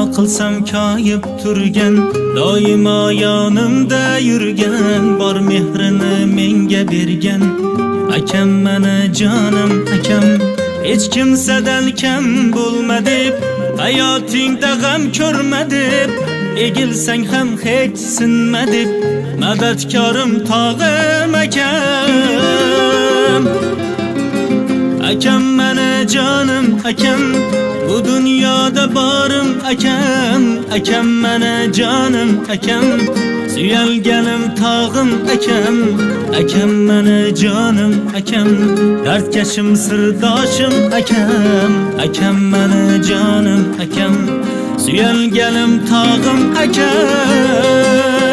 qilsam koyib turgan, doimo yonimda yurgan, bor mehrini menga bergan akam meni jonim akam. Hech kimsadan kam bo'lma deb, hayotingda g'am ko'rma deb, egilsang ham hech sinma deb, madadkorim tog'im akam. Akam meni jonim akam, bu dunyoda borim akam. Akam meni jonim akam, suyalganim tog'im akam. Akam meni jonim akam, dardkashim sirdoshim akam. Akam meni jonim akam, suyalganim tog'im akam.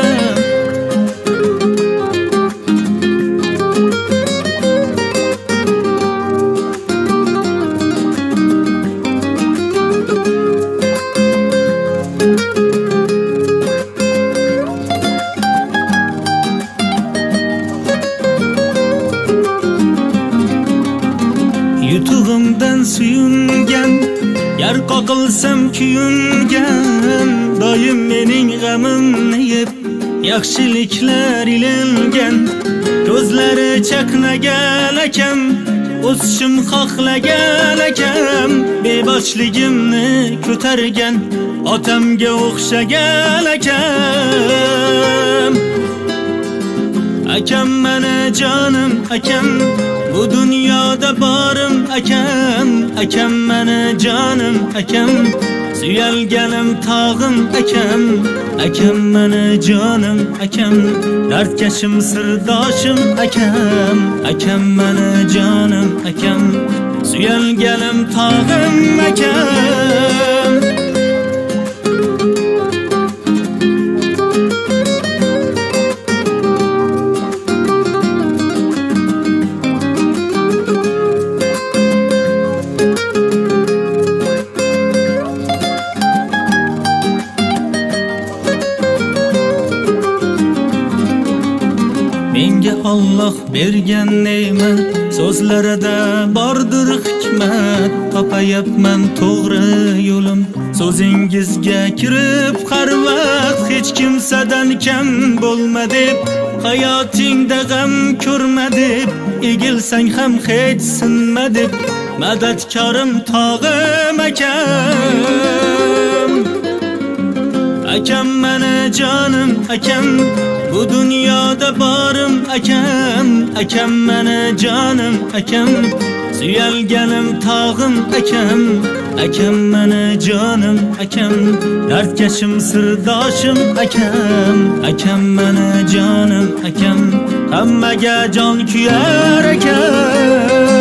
Yutug'imdan suyungan, yar qoqilsam kuyungan, doim mening g'amimni yeb, yaxshiliklar ilingan. Ko'zlari chaqnagan akam, o'sishim xohlagan akam. Beboshligimni ko'targan, otamga o'xshagan akam. Akam meni jonim akam, bu dunyoda borim akam. Akam meni jonim akam, suyalganim tog'im akam. Akam meni jonim akam, dardkashim sirdoshim akam. Akam meni jonim akam, suyalganim tog'im akam. Menga Alloh bergan ne'mat, so'zlarida bordir hikmat. Topayapman to'g'ri yo'lim, so'zingizga kirib har vaqt. Hech kimsadan kam bo'lma deb, hayotingda g'am ko'rma deb, egilsang ham hech sinma deb, madadkorim tog'im akam. Akam meni jonim akam, bu dunyoda borim akam. Akam meni jonim akam, suyalganim tog'im akam. Akam meni jonim akam, dardkashim sirdoshim akam. Akam meni jonim akam, hammaga jon kuyar akam.